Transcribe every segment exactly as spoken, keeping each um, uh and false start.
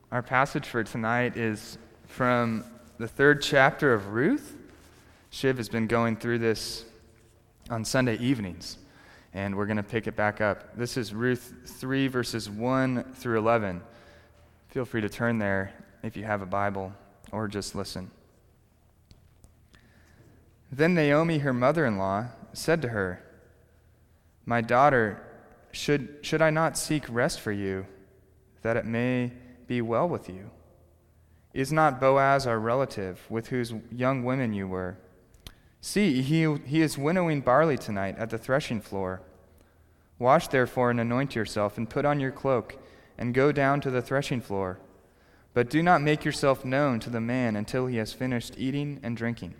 Our passage for tonight is from the third chapter of Ruth. Shiv has been going through this on Sunday evenings, and we're going to pick it back up. This is Ruth three, verses one through eleven. Feel free to turn there if you have a Bible, or just listen. Then Naomi, her mother-in-law, said to her, "My daughter, should, should I not seek rest for you, that it may be well with you? Is not Boaz our relative, with whose young women you were? See, he, he is winnowing barley tonight at the threshing floor. Wash therefore and anoint yourself, and put on your cloak, and go down to the threshing floor. But do not make yourself known to the man until he has finished eating and drinking.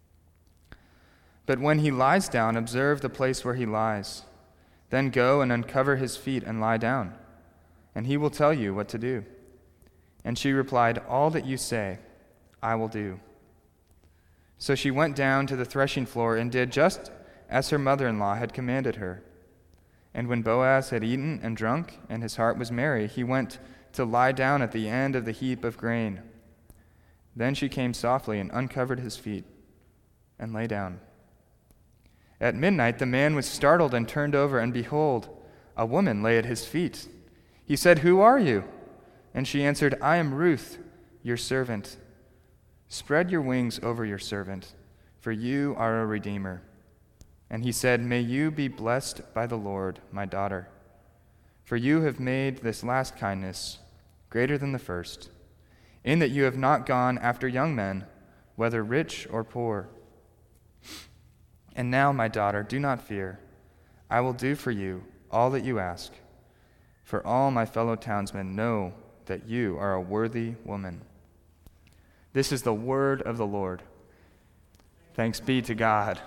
But when he lies down, observe the place where he lies. Then go and uncover his feet and lie down, and he will tell you what to do." And she replied, "All that you say, I will do." So she went down to the threshing floor and did just as her mother-in-law had commanded her. And when Boaz had eaten and drunk, and his heart was merry, he went to lie down at the end of the heap of grain. Then she came softly and uncovered his feet and lay down. At midnight the man was startled and turned over, and behold, a woman lay at his feet. He said, "Who are you?" And she answered, "I am Ruth, your servant. Spread your wings over your servant, for you are a redeemer." And he said, "May you be blessed by the Lord, my daughter, for you have made this last kindness greater than the first, in that you have not gone after young men, whether rich or poor. And now, my daughter, do not fear. I will do for you all that you ask, for all my fellow townsmen know that you are a worthy woman." This is the word of the Lord. Thanks be to God.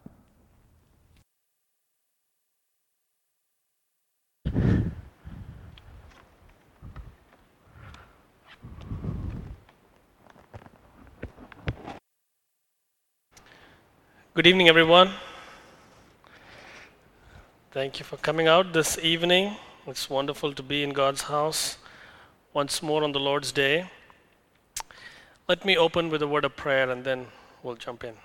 Good evening, everyone. Thank you for coming out this evening. It's wonderful to be in God's house once more on the Lord's Day. Let me open with a word of prayer, and then we'll jump in.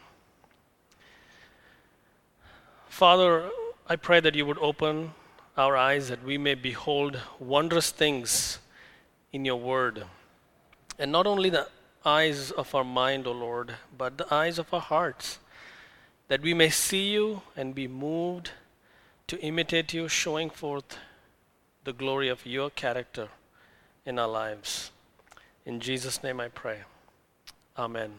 Father, I pray that you would open our eyes that we may behold wondrous things in your word. And not only the eyes of our mind, O Lord, but the eyes of our hearts, that we may see you and be moved to imitate you, showing forth the glory of your character in our lives. In Jesus' name I pray. Amen.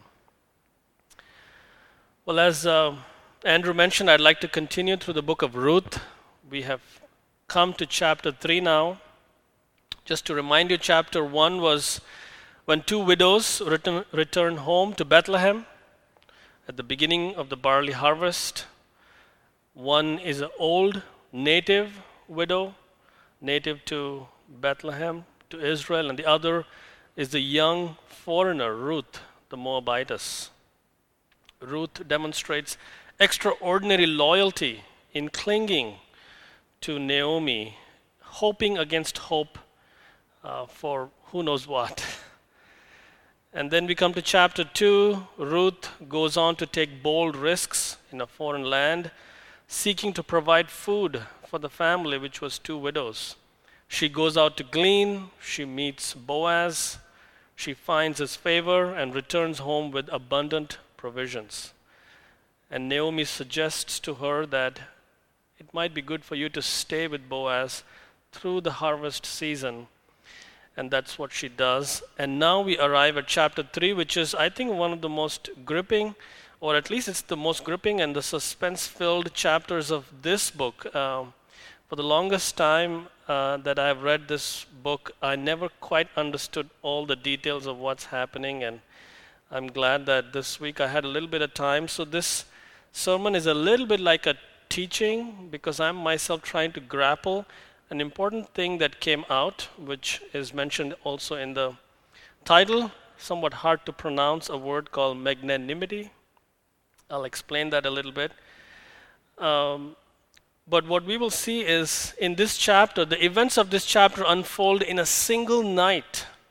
Well, as uh, Andrew mentioned, I'd like to continue through the book of Ruth. We have come to chapter three now. Just to remind you, chapter one was when two widows return, returned home to Bethlehem at the beginning of the barley harvest. One is an old native widow, native to Bethlehem, to Israel, and the other is the young foreigner, Ruth, the Moabitess. Ruth demonstrates extraordinary loyalty in clinging to Naomi, hoping against hope uh, for who knows what. And then we come to chapter two. Ruth goes on to take bold risks in a foreign land, seeking to provide food for the family, which was two widows. She goes out to glean. She meets Boaz. She finds his favor and returns home with abundant provisions. And Naomi suggests to her that it might be good for you to stay with Boaz through the harvest season. And that's what she does. And now we arrive at chapter three, which is, I think, one of the most gripping, or at least it's the most gripping and the suspense-filled chapters of this book. Um, for the longest time uh, that I've read this book, I never quite understood all the details of what's happening, and I'm glad that this week I had a little bit of time. So this sermon is a little bit like a teaching, because I'm myself trying to grapple an important thing that came out, which is mentioned also in the title, somewhat hard to pronounce, a word called magnanimity. I'll explain that a little bit. Um, but what we will see is in this chapter, the events of this chapter unfold in a single night.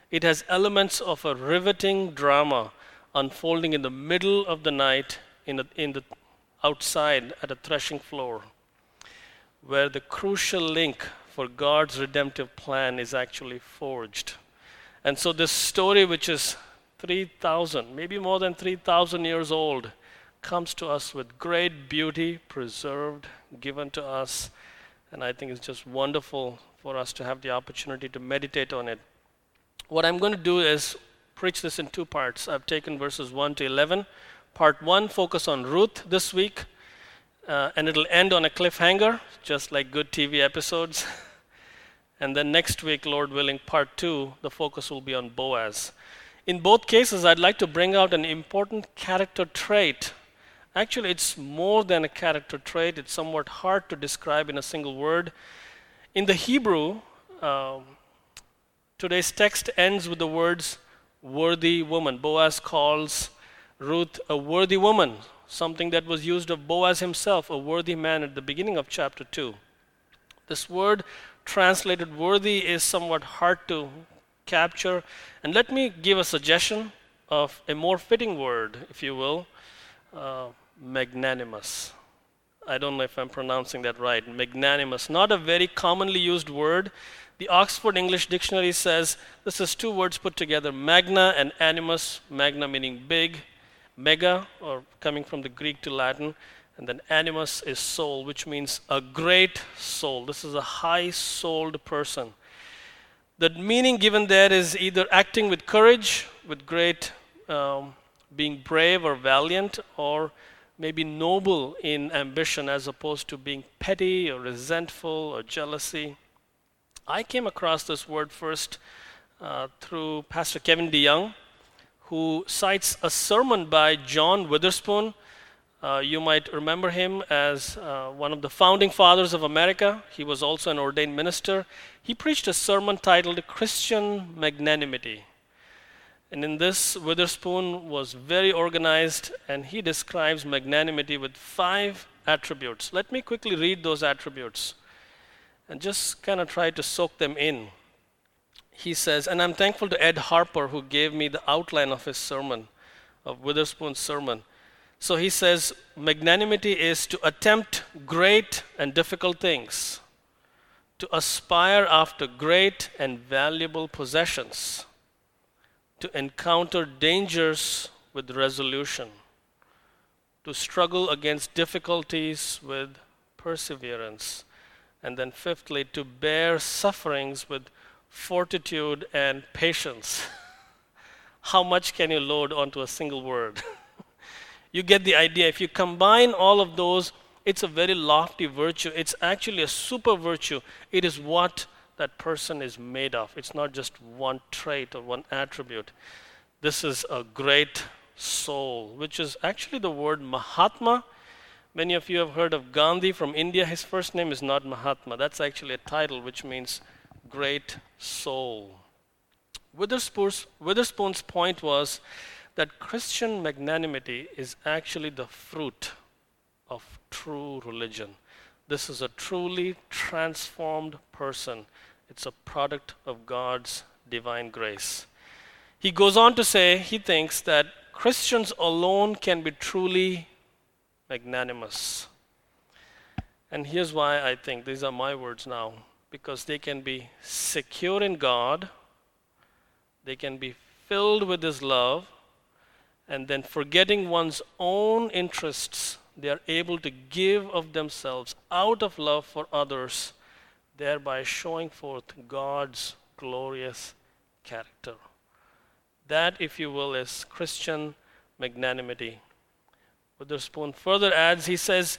It has elements of a riveting drama unfolding in the middle of the night in the, in the outside at a threshing floor, where the crucial link for God's redemptive plan is actually forged. And so this story, which is three thousand, maybe more than three thousand years old, comes to us with great beauty, preserved, given to us. And I think it's just wonderful for us to have the opportunity to meditate on it. What I'm going to do is preach this in two parts. I've taken verses one to eleven. Part one, focus on Ruth this week. Uh, and it'll end on a cliffhanger, just like good T V episodes. And then next week, Lord willing, part two, the focus will be on Boaz. In both cases, I'd like to bring out an important character trait. Actually, it's more than a character trait. It's somewhat hard to describe in a single word. In the Hebrew, um, today's text ends with the words, worthy woman. Boaz calls Ruth a worthy woman, something that was used of Boaz himself, a worthy man, at the beginning of chapter two. This word translated worthy is somewhat hard to capture. And let me give a suggestion of a more fitting word, if you will, uh, magnanimous. I don't know if I'm pronouncing that right. Magnanimous, not a very commonly used word. The Oxford English Dictionary says this is two words put together, magna and animus, magna meaning big, mega, or coming from the Greek to Latin, and then animus is soul, which means a great soul. This is a high-souled person. The meaning given there is either acting with courage, with great, um, being brave or valiant, or maybe noble in ambition as opposed to being petty or resentful or jealousy. I came across this word first uh, through Pastor Kevin DeYoung, who cites a sermon by John Witherspoon. Uh, you might remember him as uh, one of the founding fathers of America. He was also an ordained minister. He preached a sermon titled Christian Magnanimity. And in this, Witherspoon was very organized, and he describes magnanimity with five attributes. Let me quickly read those attributes and just kind of try to soak them in. He says, and I'm thankful to Ed Harper, who gave me the outline of his sermon, of Witherspoon's sermon. So he says, magnanimity is to attempt great and difficult things, to aspire after great and valuable possessions, to encounter dangers with resolution, to struggle against difficulties with perseverance, and then fifthly, to bear sufferings with fortitude and patience. How much can you load onto a single word? You get the idea. If you combine all of those, it's a very lofty virtue. It's actually a super virtue. It is what that person is made of. It's not just one trait or one attribute. This is a great soul, which is actually the word Mahatma. Many of you have heard of Gandhi from India. His first name is not Mahatma. That's actually a title which means great soul. Witherspoon's, Witherspoon's point was that Christian magnanimity is actually the fruit of true religion. This is a truly transformed person. It's a product of God's divine grace. He goes on to say, he thinks that Christians alone can be truly magnanimous. And here's why I think, these are my words now, because they can be secure in God, they can be filled with His love, and then forgetting one's own interests, they are able to give of themselves out of love for others, thereby showing forth God's glorious character. That, if you will, is Christian magnanimity. Witherspoon further adds, he says,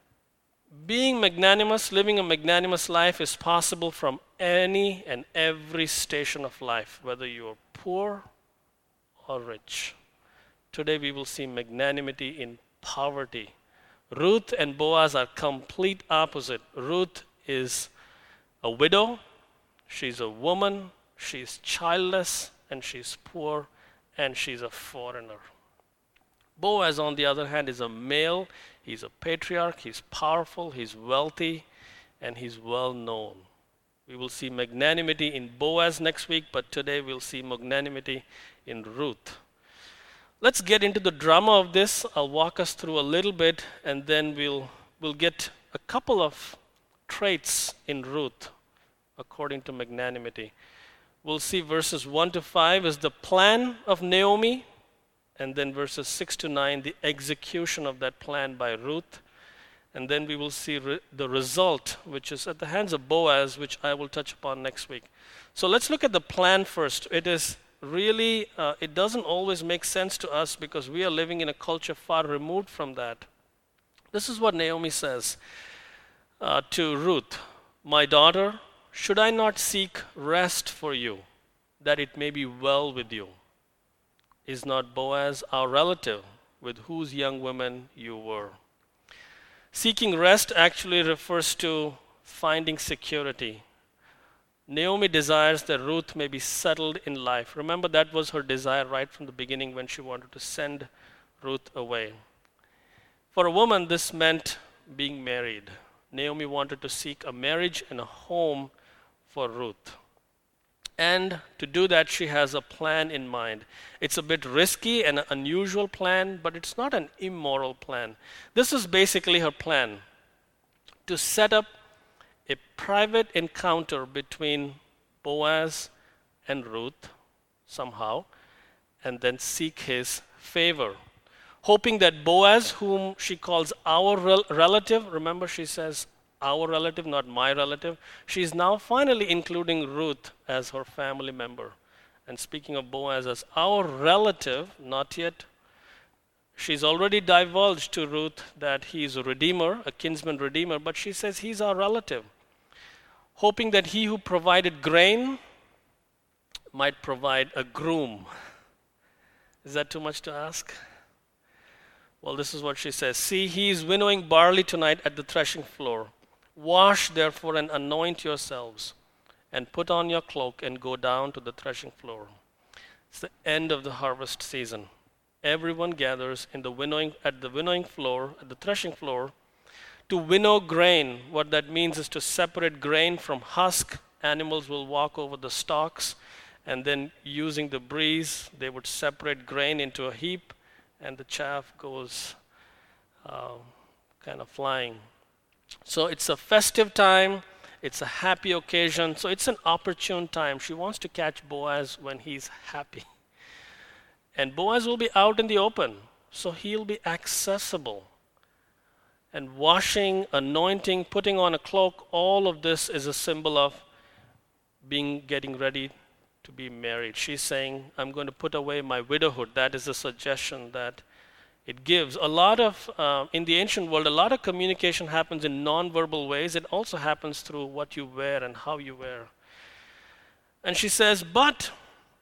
being magnanimous, living a magnanimous life is possible from any and every station of life, whether you are poor or rich. Today we will see magnanimity in poverty. Ruth and Boaz are complete opposite. Ruth is a widow, she's a woman, she's childless, and she's poor, and she's a foreigner. Boaz, on the other hand, is a male, he's a patriarch, he's powerful, he's wealthy, and he's well known. We will see magnanimity in Boaz next week, but today we'll see magnanimity in Ruth. Let's get into the drama of this. I'll walk us through a little bit, and then we'll, we'll get a couple of traits in Ruth according to magnanimity. We'll see verses one to five is the plan of Naomi, and then verses six to nine, the execution of that plan by Ruth. And then we will see re- the result, which is at the hands of Boaz, which I will touch upon next week. So let's look at the plan first. It is really, uh, it doesn't always make sense to us because we are living in a culture far removed from that. This is what Naomi says uh, to Ruth, "My daughter, should I not seek rest for you, that it may be well with you? Is not Boaz our relative, with whose young women you were?" Seeking rest actually refers to finding security. Naomi desires that Ruth may be settled in life. Remember, that was her desire right from the beginning when she wanted to send Ruth away. For a woman, this meant being married. Naomi wanted to seek a marriage and a home for Ruth. And to do that, she has a plan in mind. It's a bit risky and an unusual plan, but it's not an immoral plan. This is basically her plan, to set up a private encounter between Boaz and Ruth somehow, and then seek his favor. Hoping that Boaz, whom she calls our rel- relative, remember she says our relative, not my relative, she's now finally including Ruth as her family member. And speaking of Boaz as our relative, not yet, she's already divulged to Ruth that he's a redeemer, a kinsman redeemer, but she says he's our relative. Hoping that he who provided grain might provide a groom. Is that too much to ask? Well, this is what she says. "See, he is winnowing barley tonight at the threshing floor. Wash, therefore, and anoint yourselves, and put on your cloak and go down to the threshing floor." It's the end of the harvest season. Everyone gathers in the winnowing at the winnowing floor, at the threshing floor, to winnow grain. What that means is to separate grain from husk. Animals will walk over the stalks, and then using the breeze, they would separate grain into a heap, and the chaff goes uh, kind of flying. So it's a festive time, it's a happy occasion, so it's an opportune time. She wants to catch Boaz when he's happy. And Boaz will be out in the open, so he'll be accessible. And washing, anointing, putting on a cloak, all of this is a symbol of being getting ready to be married. She's saying, I'm going to put away my widowhood. That is a suggestion that it gives. A lot of, uh, in the ancient world, a lot of communication happens in non-verbal ways. It also happens through what you wear and how you wear. And she says, "But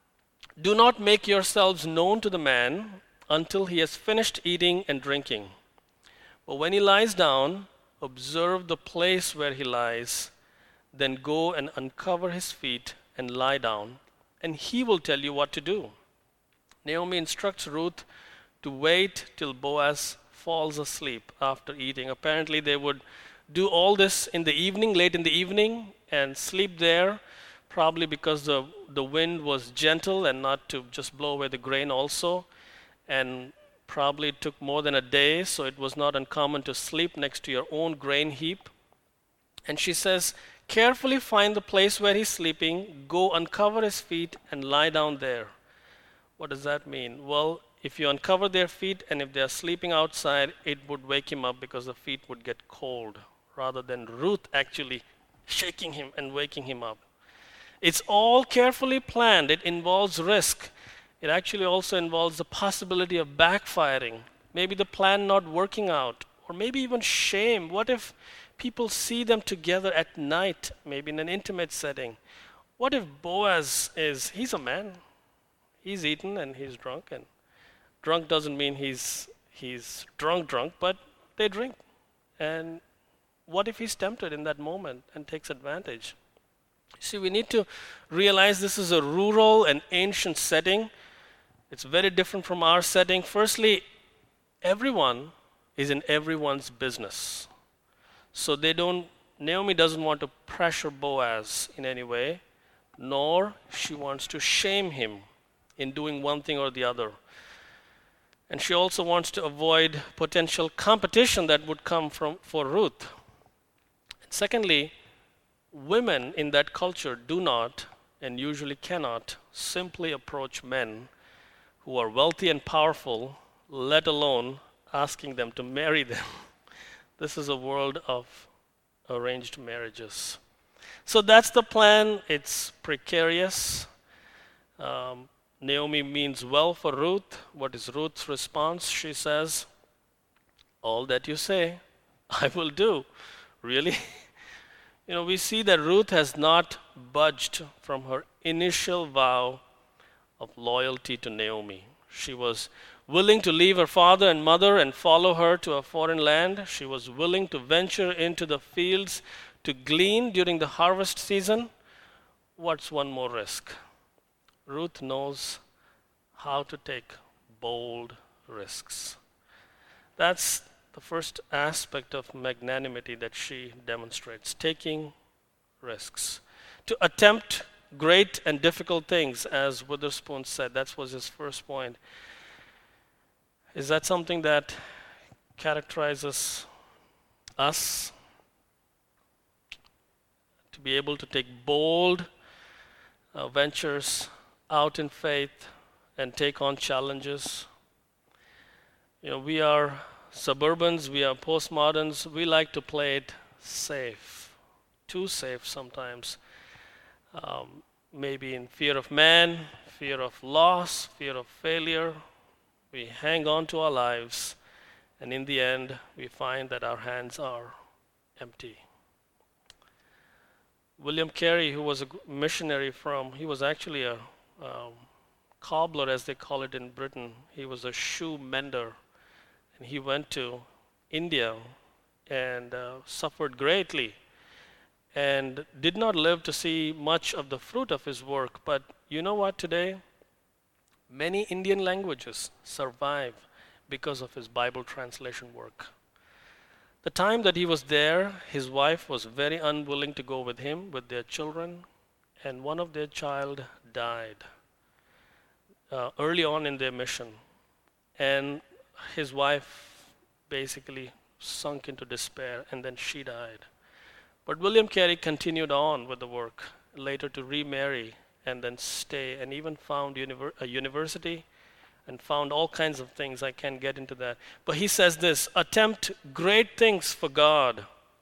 do not make yourselves known to the man until he has finished eating and drinking. But when he lies down, observe the place where he lies, then go and uncover his feet and lie down, and he will tell you what to do." Naomi instructs Ruth to wait till Boaz falls asleep after eating. Apparently they would do all this in the evening, late in the evening, and sleep there, probably because the, the wind was gentle and not to just blow away the grain also. And probably it took more than a day, so it was not uncommon to sleep next to your own grain heap. And she says, carefully find the place where he's sleeping, go uncover his feet and lie down there. What does that mean? Well, if you uncover their feet and if they're sleeping outside, it would wake him up because the feet would get cold, rather than Ruth actually shaking him and waking him up. It's all carefully planned. It involves risk. It actually also involves the possibility of backfiring, maybe the plan not working out, or maybe even shame. What if people see them together at night, maybe in an intimate setting? What if Boaz is, he's a man. He's eaten and he's drunk, and drunk doesn't mean he's he's drunk drunk, but they drink. And what if he's tempted in that moment and takes advantage? See, we need to realize this is a rural and ancient setting. It's very different from our setting. Firstly, everyone is in everyone's business. So they don't Naomi doesn't want to pressure Boaz in any way, nor she wants to shame him in doing one thing or the other. And she also wants to avoid potential competition that would come from for Ruth. And secondly, women in that culture do not, and usually cannot, simply approach men who are wealthy and powerful, let alone asking them to marry them. This is a world of arranged marriages. So that's the plan. It's precarious. Um, Naomi means well for Ruth. What is Ruth's response? She says, "All that you say, I will do." Really? You know, we see that Ruth has not budged from her initial vow of loyalty to Naomi. She was willing to leave her father and mother and follow her to a foreign land. She was willing to venture into the fields to glean during the harvest season. What's one more risk? Ruth knows how to take bold risks. That's the first aspect of magnanimity that she demonstrates, taking risks. To attempt great and difficult things, as Witherspoon said, that was his first point. Is that something that characterizes us? To be able to take bold uh, ventures out in faith and take on challenges. You know, we are suburbans, we are postmoderns, we like to play it safe, too safe sometimes. Um, maybe in fear of man, fear of loss, fear of failure. We hang on to our lives, and in the end, we find that our hands are empty. William Carey, who was a missionary from, he was actually a um, cobbler, as they call it in Britain. He was a shoe mender, and he went to India and uh, suffered greatly and did not live to see much of the fruit of his work. But you know what, today? Many Indian languages survive because of his Bible translation work. The time that he was there, his wife was very unwilling to go with him, with their children, and one of their child died uh, early on in their mission. And his wife basically sunk into despair, and then she died. But William Carey continued on with the work, later to remarry and then stay, and even found univer- a university and found all kinds of things. I can't get into that. But he says this: attempt great things for God.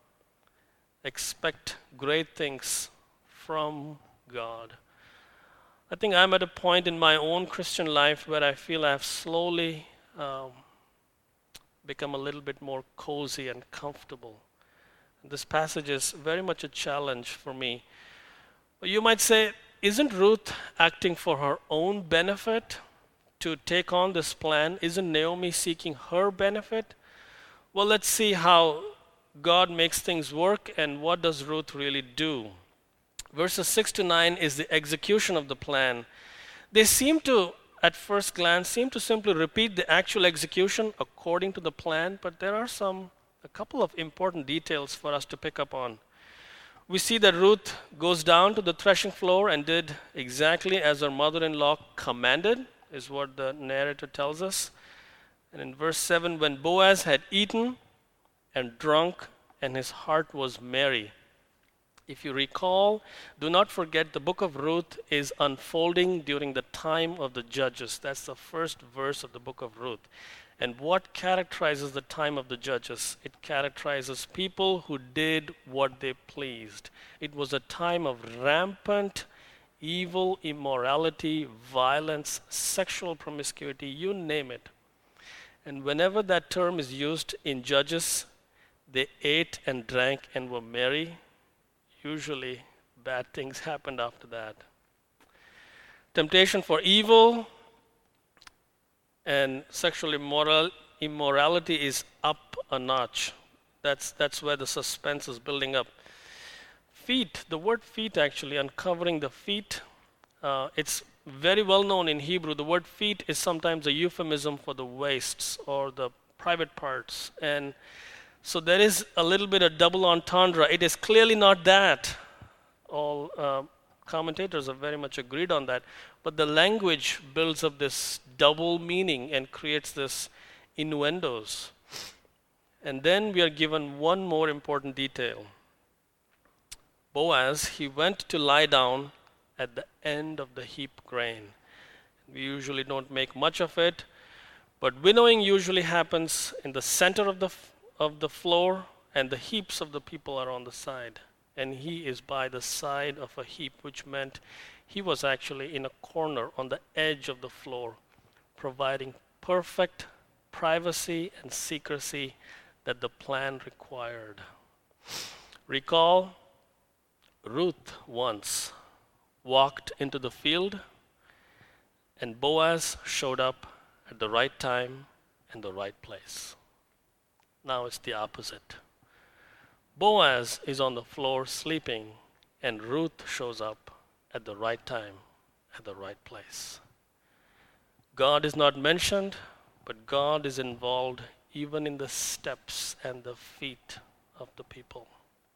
Expect great things from God. I think I'm at a point in my own Christian life where I feel I've slowly um, become a little bit more cozy and comfortable. This passage is very much a challenge for me. But you might say, isn't Ruth acting for her own benefit to take on this plan? Isn't Naomi seeking her benefit? Well, let's see how God makes things work and what does Ruth really do. Verses six to nine is the execution of the plan. They seem to, at first glance, seem to simply repeat the actual execution according to the plan, but there are some, a couple of important details for us to pick up on. We see that Ruth goes down to the threshing floor and did exactly as her mother-in-law commanded, is what the narrator tells us. And in verse seven, when Boaz had eaten and drunk and his heart was merry. If you recall, do not forget the book of Ruth is unfolding during the time of the judges. That's the first verse of the book of Ruth. And what characterizes the time of the judges? It characterizes people who did what they pleased. It was a time of rampant evil, immorality, violence, sexual promiscuity, you name it. And whenever that term is used in Judges, they ate and drank and were merry. Usually bad things happened after that. Temptation for evil and sexual immoral, immorality is up a notch. That's, that's where the suspense is building up. Feet, the word feet actually, uncovering the feet, uh, it's very well known in Hebrew. The word feet is sometimes a euphemism for the waists or the private parts. And So there is a little bit of double entendre. It is clearly not that. All uh, commentators have very much agreed on that. But the language builds up this double meaning and creates this innuendos. And then we are given one more important detail. Boaz, he went to lie down at the end of the heap grain. We usually don't make much of it, but winnowing usually happens in the center of the of the floor, and the heaps of the people are on the side. And he is by the side of a heap, which meant he was actually in a corner on the edge of the floor, providing perfect privacy and secrecy that the plan required. Recall, Ruth once walked into the field, and Boaz showed up at the right time and the right place. Now it's the opposite. Boaz is on the floor sleeping, and Ruth shows up at the right time, at the right place. God is not mentioned, but God is involved even in the steps and the feet of the people.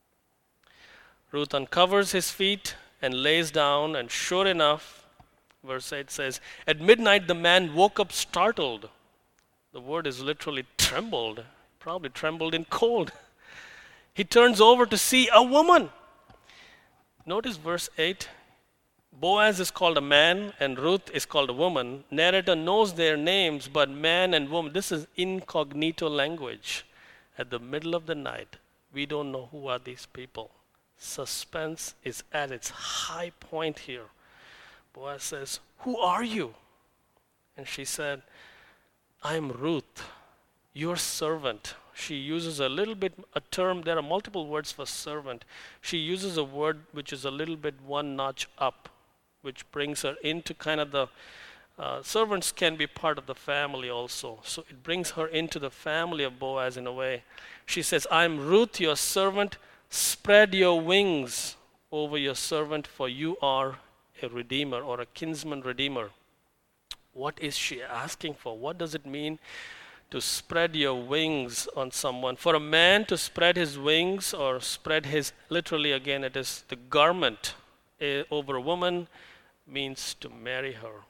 Ruth uncovers his feet and lays down, and sure enough, verse eight says, at midnight the man woke up startled. The word is literally trembled, probably trembled in cold. He turns over to see a woman. Notice verse eight. Boaz is called a man and Ruth is called a woman. Narrator knows their names, but man and woman, this is incognito language. At the middle of the night, we don't know who are these people. Suspense is at its high point here. Boaz says, who are you? And she said, I'm Ruth, your servant. She uses a little bit, a term, there are multiple words for servant. She uses a word which is a little bit one notch up, which brings her into kind of the, uh, servants can be part of the family also. So it brings her into the family of Boaz in a way. She says, I'm Ruth, your servant. Spread your wings over your servant, for you are a redeemer or a kinsman redeemer. What is she asking for? What does it mean to spread your wings on someone? For a man to spread his wings or spread his, literally again, it is the garment uh, over a woman means to marry her.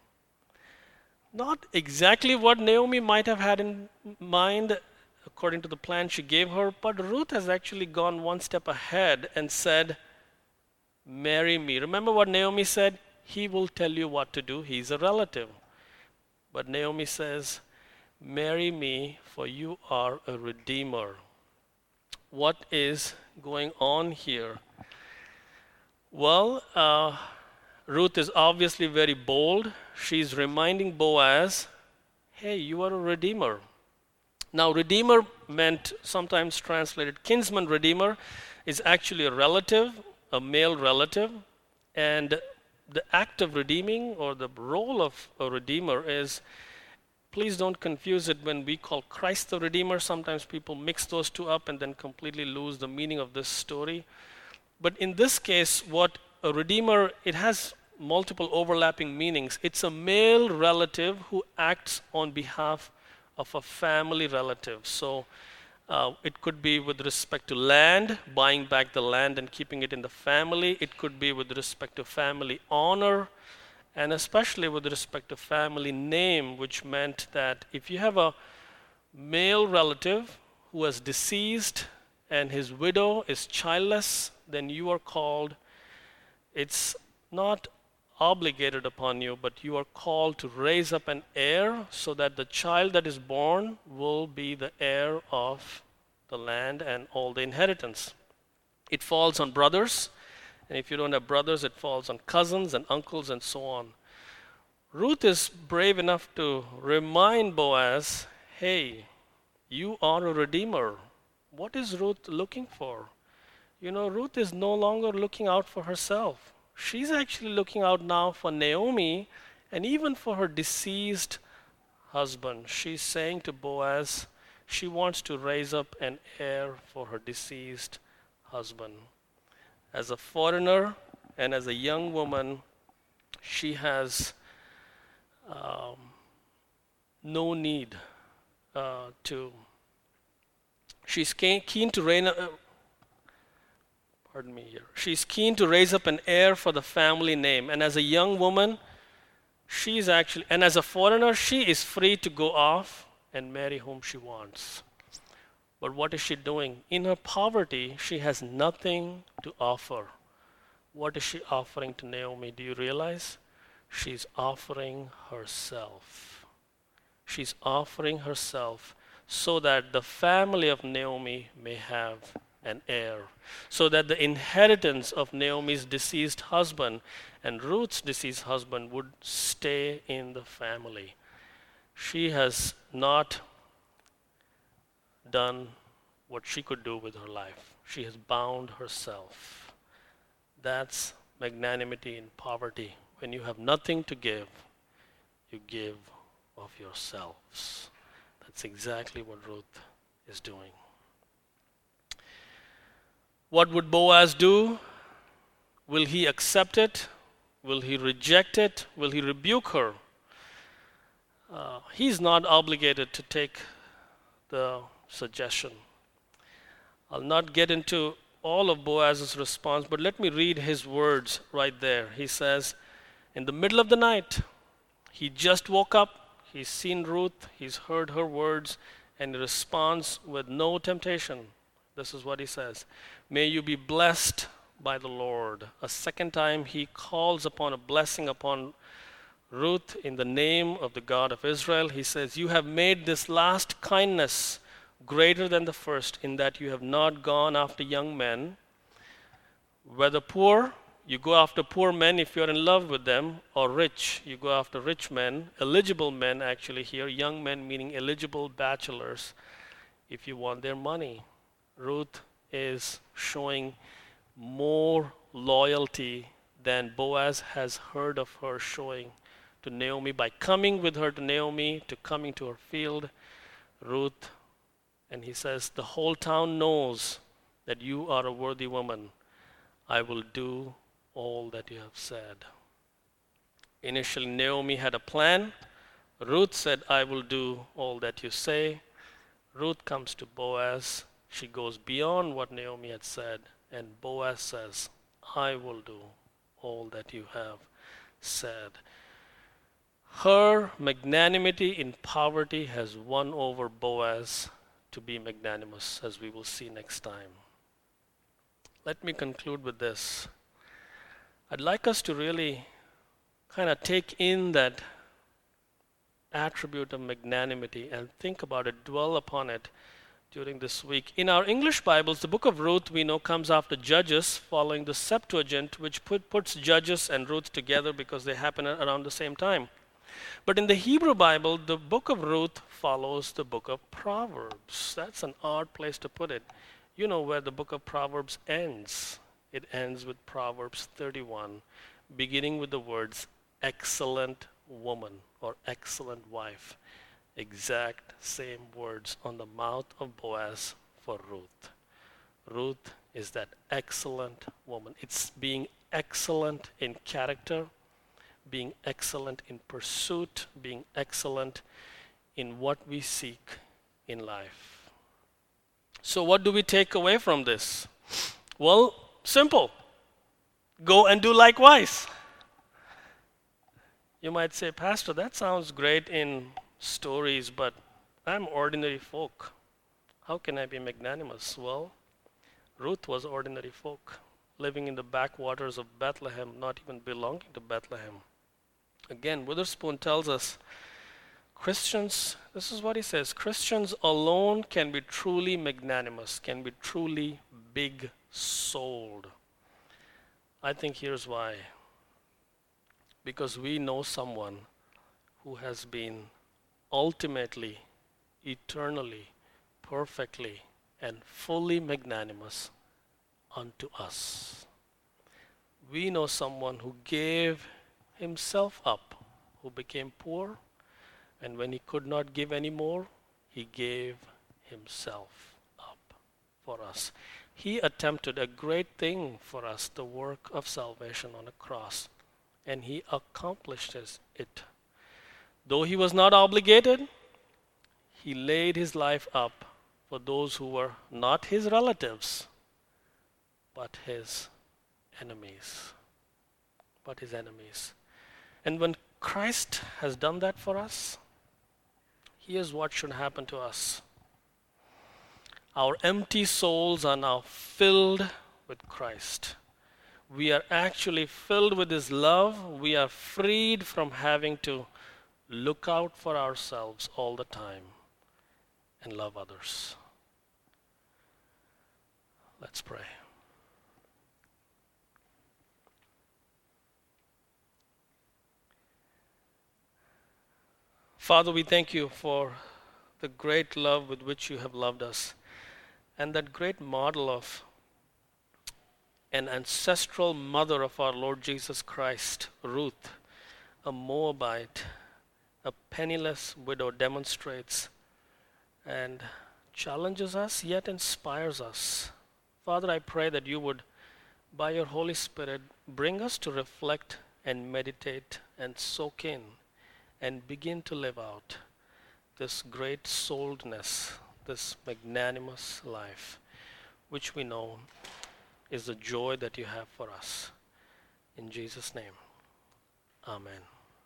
Not exactly what Naomi might have had in mind according to the plan she gave her, but Ruth has actually gone one step ahead and said, marry me. Remember what Naomi said? He will tell you what to do. He's a relative. But Naomi says, marry me, for you are a redeemer. What is going on here? Well, uh, Ruth is obviously very bold. She's reminding Boaz, hey, you are a redeemer. Now, redeemer meant, sometimes translated kinsman redeemer, is actually a relative, a male relative. And the act of redeeming or the role of a redeemer is, please don't confuse it when we call Christ the Redeemer. Sometimes people mix those two up and then completely lose the meaning of this story. But in this case, what a redeemer, it has multiple overlapping meanings. It's a male relative who acts on behalf of a family relative. So uh, it could be with respect to land, buying back the land and keeping it in the family. It could be with respect to family honor, and especially with respect to family name, which meant that if you have a male relative who is deceased and his widow is childless, then you are called, it's not obligated upon you, but you are called to raise up an heir so that the child that is born will be the heir of the land and all the inheritance. It falls on brothers, and if you don't have brothers, it falls on cousins and uncles and so on. Ruth is brave enough to remind Boaz, hey, you are a redeemer. What is Ruth looking for? You know, Ruth is no longer looking out for herself. She's actually looking out now for Naomi and even for her deceased husband. She's saying to Boaz, she wants to raise up an heir for her deceased husband. As a foreigner and as a young woman, she has um, no need uh, to, She's keen, keen to reign, uh, pardon me here. She's keen to raise up an heir for the family name. And as a young woman, she's actually, and as a foreigner, she is free to go off and marry whom she wants. But what is she doing? In her poverty, she has nothing to offer. What is she offering to Naomi? Do you realize? She's offering herself. She's offering herself so that the family of Naomi may have an heir, so that the inheritance of Naomi's deceased husband and Ruth's deceased husband would stay in the family. She has not done what she could do with her life. She has bound herself. That's magnanimity in poverty. When you have nothing to give, you give of yourselves. That's exactly what Ruth is doing. What would Boaz do? Will he accept it? Will he reject it? Will he rebuke her? Uh, he's not obligated to take the suggestion. I'll not get into all of Boaz's response, but let me read his words right there. He says, in the middle of the night, he just woke up, he's seen Ruth, he's heard her words, and he responds with no temptation. This is what he says, may you be blessed by the Lord. A second time he calls upon a blessing upon Ruth in the name of the God of Israel. He says, you have made this last kindness greater than the first, in that you have not gone after young men, whether poor, you go after poor men if you're in love with them, or rich, you go after rich men, eligible men actually here, young men meaning eligible bachelors, if you want their money. Ruth is showing more loyalty than Boaz has heard of her showing to Naomi by coming with her to Naomi, to coming to her field. Ruth, and he says, the whole town knows that you are a worthy woman. I will do all that you have said. Initially, Naomi had a plan. Ruth said, I will do all that you say. Ruth comes to Boaz. She goes beyond what Naomi had said. And Boaz says, I will do all that you have said. Her magnanimity in poverty has won over Boaz to be magnanimous, as we will see next time. Let me conclude with this. I'd like us to really kind of take in that attribute of magnanimity and think about it, dwell upon it during this week. In our English Bibles, the book of Ruth, we know, comes after Judges, following the Septuagint, which put, puts Judges and Ruth together because they happen around the same time. But in the Hebrew Bible, the book of Ruth follows the book of Proverbs. That's an odd place to put it. You know where the book of Proverbs ends. It ends with Proverbs thirty-one, beginning with the words, excellent woman or excellent wife. Exact same words on the mouth of Boaz for Ruth. Ruth is that excellent woman. It's being excellent in character, being excellent in pursuit, being excellent in what we seek in life. So what do we take away from this? Well, simple. Go and do likewise. You might say, Pastor, that sounds great in stories, but I'm ordinary folk. How can I be magnanimous? Well, Ruth was ordinary folk, living in the backwaters of Bethlehem, not even belonging to Bethlehem. Again, Witherspoon tells us, Christians, this is what he says, Christians alone can be truly magnanimous, can be truly big-souled. I think here's why. Because we know someone who has been ultimately, eternally, perfectly, and fully magnanimous unto us. We know someone who gave himself up, who became poor, and when he could not give any more, he gave himself up for us. He attempted a great thing for us, the work of salvation on a cross, and he accomplished it. Though he was not obligated, he laid his life up for those who were not his relatives, but his enemies. But his enemies. And when Christ has done that for us, here's what should happen to us. Our empty souls are now filled with Christ. We are actually filled with his love. We are freed from having to look out for ourselves all the time and love others. Let's pray. Father, we thank you for the great love with which you have loved us, and that great model of an ancestral mother of our Lord Jesus Christ, Ruth, a Moabite, a penniless widow, demonstrates and challenges us, yet inspires us. Father, I pray that you would, by your Holy Spirit, bring us to reflect and meditate and soak in and begin to live out this great souledness, this magnanimous life, which we know is the joy that you have for us. In Jesus' name, amen.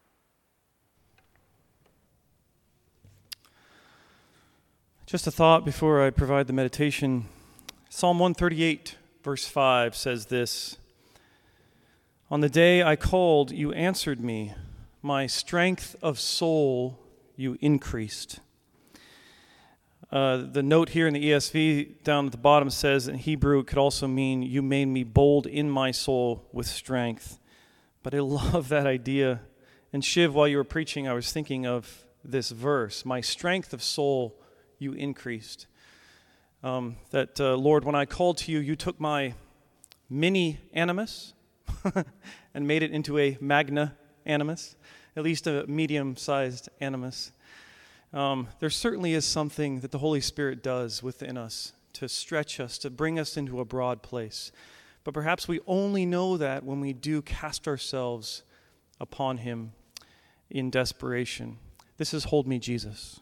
Just a thought before I provide the meditation. Psalm one thirty-eight, verse five says this: "On the day I called, you answered me. My strength of soul you increased." Uh, the note here in the E S V down at the bottom says in Hebrew it could also mean you made me bold in my soul with strength. But I love that idea. And Shiv, while you were preaching, I was thinking of this verse: my strength of soul you increased. Um, that, uh, Lord, when I called to you, you took my mini animus and made it into a magna animus, at least a medium-sized animus. Um, there certainly is something that the Holy Spirit does within us to stretch us, to bring us into a broad place. But perhaps we only know that when we do cast ourselves upon him in desperation. This is Hold Me, Jesus.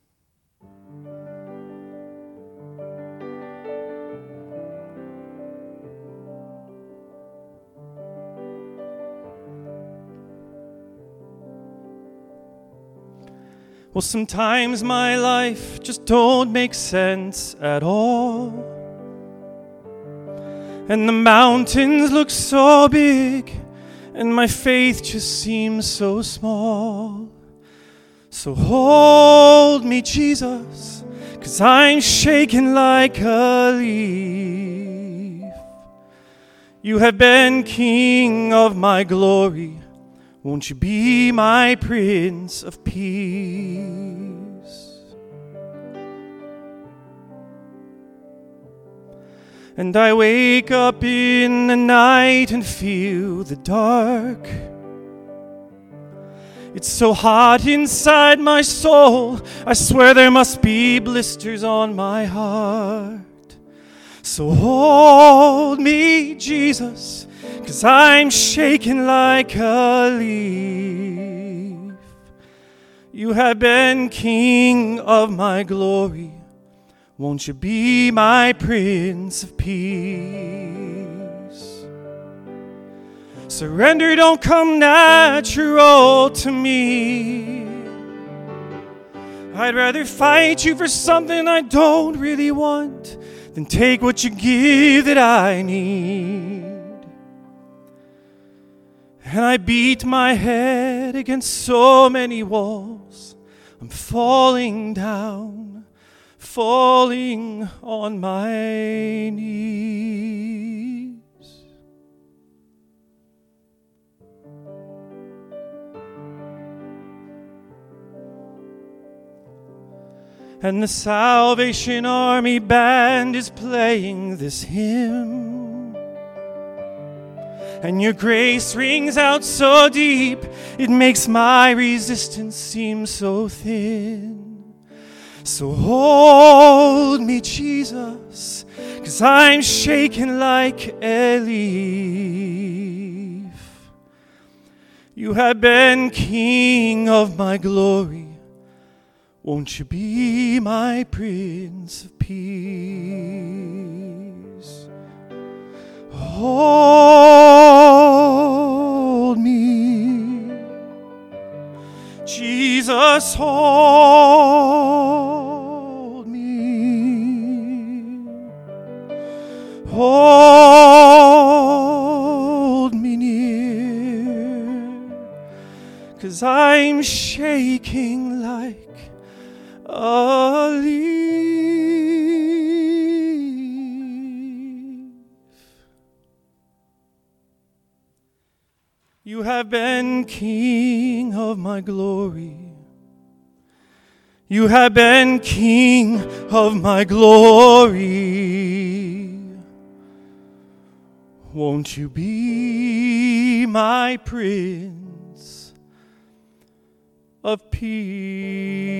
Well, sometimes my life just don't make sense at all. And the mountains look so big, and my faith just seems so small. So hold me, Jesus, 'cause I'm shaking like a leaf. You have been King of my glory. Won't you be my Prince of Peace? And I wake up in the night and feel the dark. It's so hot inside my soul, I swear there must be blisters on my heart. So hold me, Jesus, 'cause I'm shaking like a leaf. You have been King of my glory. Won't you be my Prince of Peace? Surrender don't come natural to me. I'd rather fight you for something I don't really want than take what you give that I need. And I beat my head against so many walls. I'm falling down, falling on my knees. And the Salvation Army band is playing this hymn. And your grace rings out so deep, it makes my resistance seem so thin. So hold me, Jesus, 'cause I'm shaking like a leaf. You have been King of my glory. Won't you be my Prince of Peace? peace. Hold me, Jesus, hold me. Hold me near, 'cause I'm shaking like a leaf. You have been King of my glory. You have been King of my glory. Won't you be my Prince of Peace?